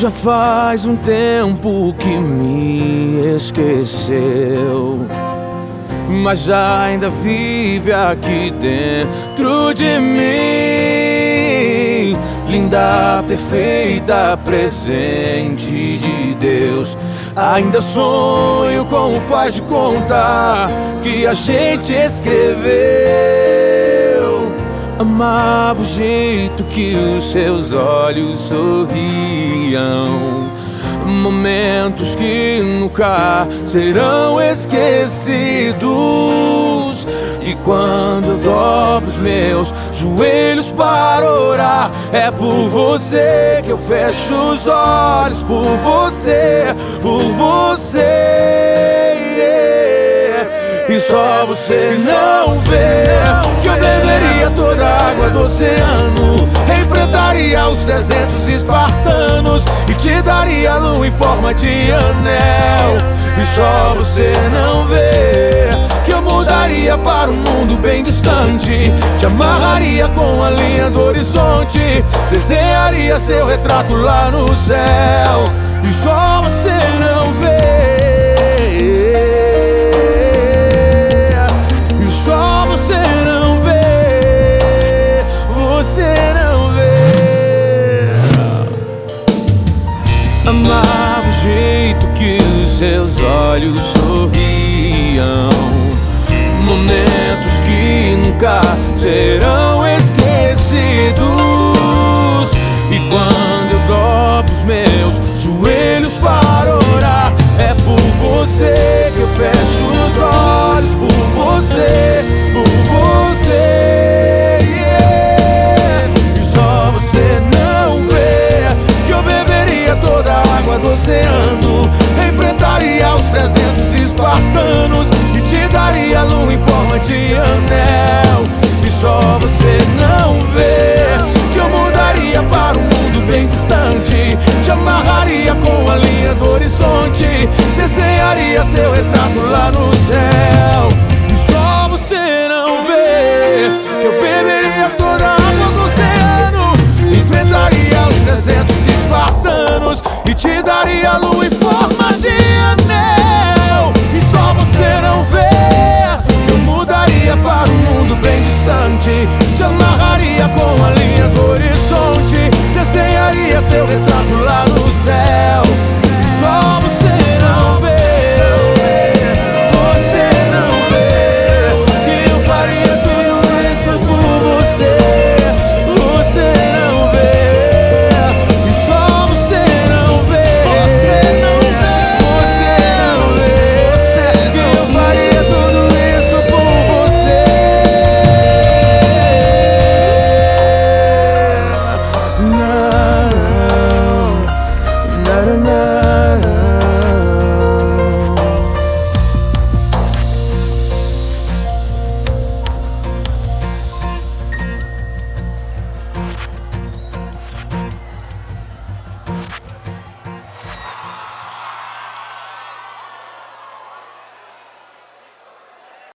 Já faz um tempo que me esqueceu, mas ainda vive aqui dentro de mim. Linda, perfeita, presente de Deus. Ainda sonho como faz de contar que a gente escreveu. Amava o jeito que os seus olhos sorriam, momentos que nunca serão esquecidos. E quando eu dobro os meus joelhos para orar, é por você que eu fecho os olhos, por você, por você. E só você não vê que eu beberia toda a água do oceano, enfrentaria os 300 espartanos e te daria a lua em forma de anel. E só você não vê que eu mudaria para um mundo bem distante, te amarraria com a linha do horizonte, desenharia seu retrato lá no céu. E só você não vê, e só você não vê, você não vê. Amava o jeito que os seus olhos sorriam, momentos que nunca serão esquecidos. E quando eu dobro os meus joelhos para orar, é por você que eu fecho os olhos, por você, por você. E só você não vê que eu beberia toda a água do oceano, enfrentaria os 300 espartanos e te daria a lua em forma de anel. E só você não vê que eu mudaria para um mundo bem distante, te amarraria com a linha do horizonte, desenharia seu retrato lá no céu. E só você não vê que eu beberia toda a água do oceano, enfrentaria os 300 espartanos e te daria a lua em forma de anel. E só você não vê que eu mudaria para um mundo bem distante, te amarraria com a linha do horizonte, desenharia seu retrato lá